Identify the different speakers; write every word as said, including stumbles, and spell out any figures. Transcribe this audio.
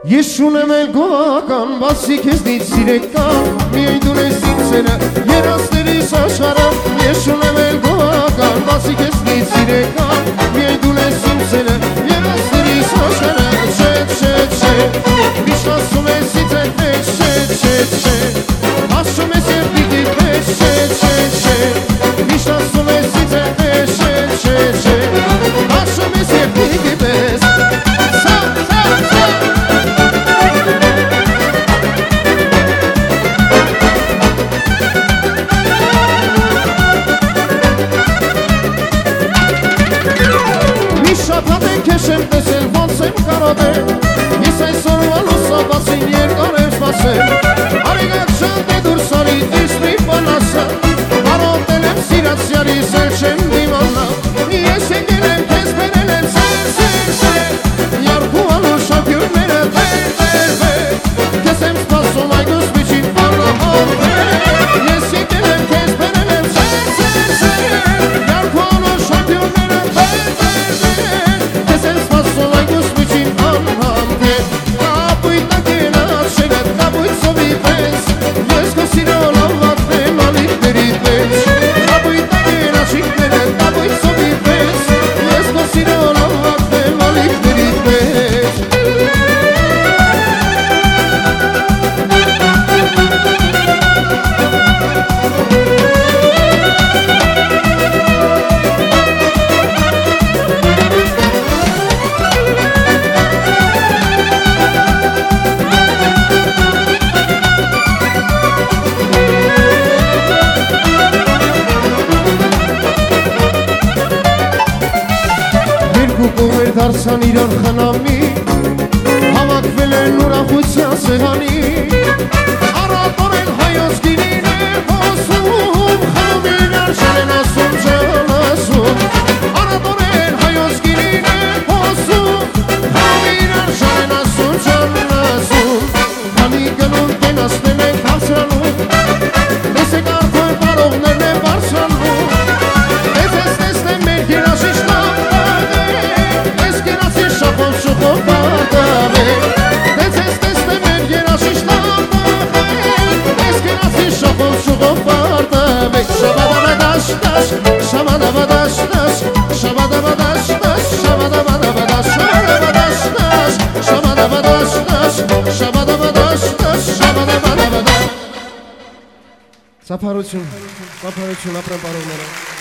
Speaker 1: Ես շունեմ էլ գողական, բացի քեզնից սիրեկան, միայն դու ես իմ սերը, երասներիս աշխարհը։ Ես շունեմ էլ գողական, բացի քեզնից սիրեկան, միայն դու ես իմ սերը, երասներիս աշխարհը։ Շետ, շետ, շետ, միշտ ասում ես ինձ հետ մեջ, շետ, շետ, շետ, ասում ես և պիտի պես, շետ, շետ, շետ, միշտ ասում ես ինձ հետ մեջ, շետ, շետ, շետ, ասում ես և պիտի պես։ Քեշեմ տեսել ոնց եմ կարող է, ես այսօրվա լուսաբացին երկար եմ սպասել, արիգակ շանտ է դուրս արի դիսնի պանասը, բարոտել եմ սիրացյալիս էլ չեմ դիմանա, ես եկել եմ քեզ բերել եմ սեր, սեր, սեր, յարդու անուշակյուրները վեր, վեր, վեր, քեզ եմ սպասում այդուս միջին պանահով վեր, ես եկել եմ քեզ բերել եմ սեր, սեր, սեր, յարդու անուշակյուրները վեր, վեր, վեր, դարձան իրար խնամի, հավաքվել են ուրախության սեղանի, առատոր են հայոց գինին է հոսում, խնում իրար շան են ասում, չան ասում, առատոր են հայոց գինին է հոսում, խնում իրար շան են ասում, չան ասում, քանի գնում կենասնեն են հարցրանում, մեզ եք արդոն պարողներն են բարցրանում, մեզ ես տեսնեմ մեր երաշիշտան, Սափարություն, սափարություն ապրեմ պարողները։